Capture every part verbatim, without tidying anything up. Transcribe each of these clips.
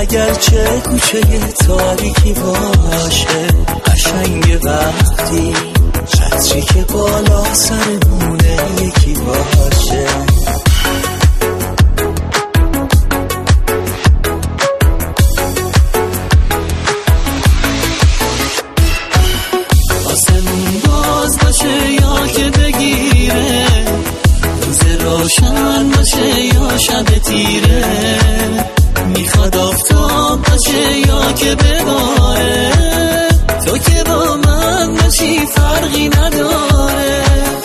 اگرچه کوچه تاریکی باشه، قشنگ وقتی چتری که بالا سرمونه یکی باشه. آسمون باز باشه یا که بگیره، روز روشن باشه یا شب تیره، میخواد آفتاب باشه یا که بباره، تو که با من باشی فرقی نداره.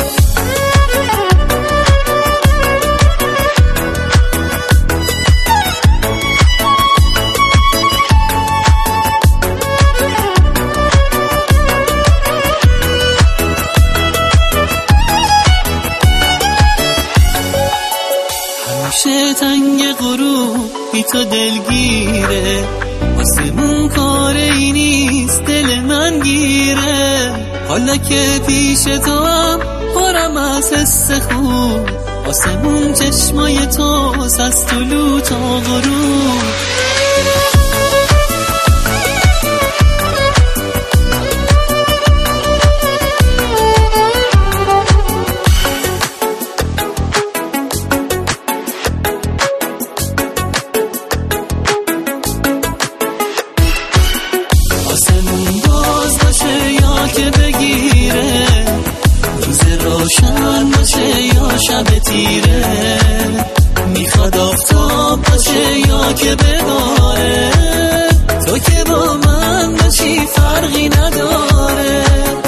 همیشه تنگ غروب بی تو دلگیره، آسمون کار ای نیست دل من گیره. حالا که پیش تو هم پرم از حس خوب، آسمون چشمای توست از طلوع تا غروب. آسمون باز باشه یا که بگیره، روز روشن باشه یا شب تیره، میخواد آفتاب باشه یا که بباره، تو که با من باشی فرقی نداره.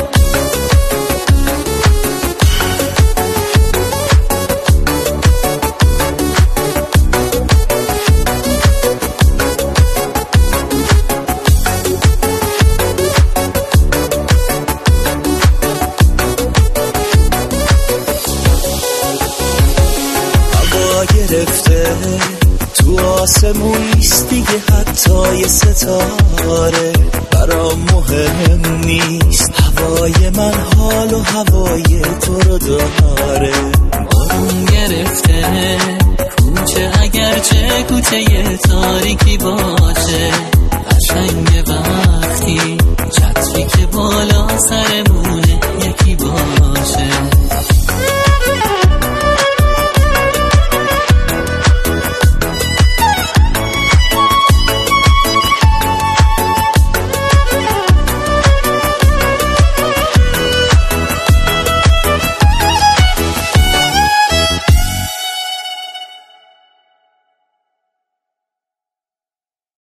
گرفته تو آسمون نیست دیگه حتی یه ستاره، برام مهم نیست هوای من حال و هوای تو رو داره. بارون